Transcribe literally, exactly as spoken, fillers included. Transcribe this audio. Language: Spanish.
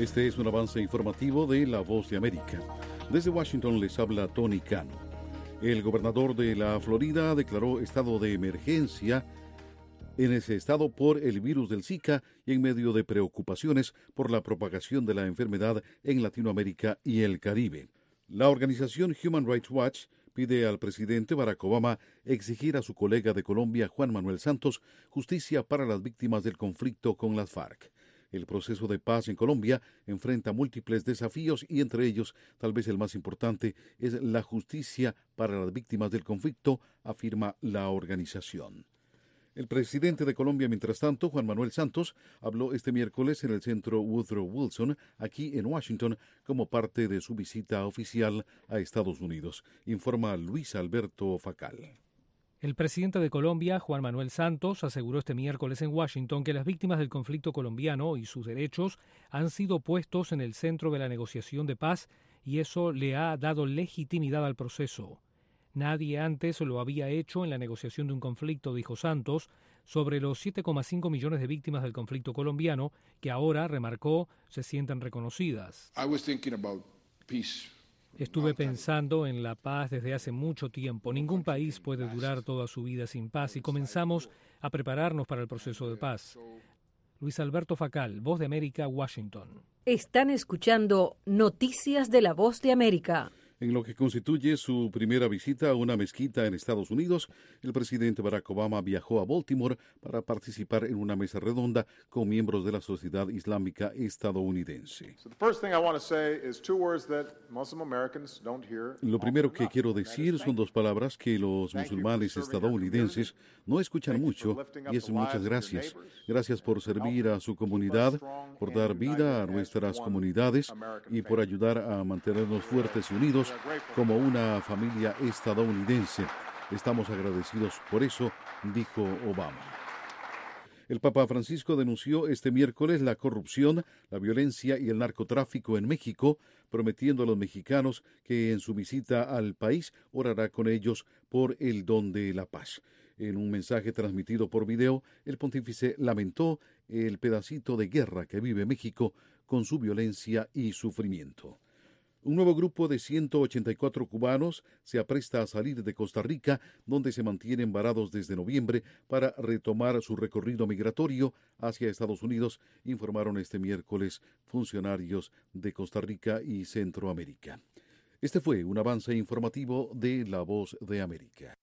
Este es un avance informativo de La Voz de América. Desde Washington les habla Tony Cano. El gobernador de la Florida declaró estado de emergencia en ese estado por el virus del Zika y en medio de preocupaciones por la propagación de la enfermedad en Latinoamérica y el Caribe. La organización Human Rights Watch pide al presidente Barack Obama exigir a su colega de Colombia, Juan Manuel Santos, justicia para las víctimas del conflicto con las FARC. El proceso de paz en Colombia enfrenta múltiples desafíos y entre ellos, tal vez el más importante, es la justicia para las víctimas del conflicto, afirma la organización. El presidente de Colombia, mientras tanto, Juan Manuel Santos, habló este miércoles en el centro Woodrow Wilson, aquí en Washington, como parte de su visita oficial a Estados Unidos, informa Luis Alberto Facal. El presidente de Colombia, Juan Manuel Santos, aseguró este miércoles en Washington que las víctimas del conflicto colombiano y sus derechos han sido puestos en el centro de la negociación de paz y eso le ha dado legitimidad al proceso. Nadie antes lo había hecho en la negociación de un conflicto, dijo Santos, sobre los siete coma cinco millones de víctimas del conflicto colombiano que ahora, remarcó, se sienten reconocidas. I was thinking about peace. Estuve pensando en la paz desde hace mucho tiempo. Ningún país puede durar toda su vida sin paz y comenzamos a prepararnos para el proceso de paz. Luis Alberto Facal, Voz de América, Washington. Están escuchando Noticias de la Voz de América. En lo que constituye su primera visita a una mezquita en Estados Unidos, el presidente Barack Obama viajó a Baltimore para participar en una mesa redonda con miembros de la sociedad islámica estadounidense. Lo primero que quiero decir son dos palabras que los musulmanes estadounidenses no escuchan mucho, y es muchas gracias. Gracias por servir a su comunidad, por dar vida a nuestras comunidades y por ayudar a mantenernos fuertes y unidos como una familia estadounidense. Estamos agradecidos por eso, dijo Obama. El Papa Francisco denunció este miércoles la corrupción, la violencia y el narcotráfico en México, prometiendo a los mexicanos que en su visita al país orará con ellos por el don de la paz. En un mensaje transmitido por video, el pontífice lamentó el pedacito de guerra que vive México con su violencia y sufrimiento. Un nuevo grupo de ciento ochenta y cuatro cubanos se apresta a salir de Costa Rica, donde se mantienen varados desde noviembre para retomar su recorrido migratorio hacia Estados Unidos, informaron este miércoles funcionarios de Costa Rica y Centroamérica. Este fue un avance informativo de La Voz de América.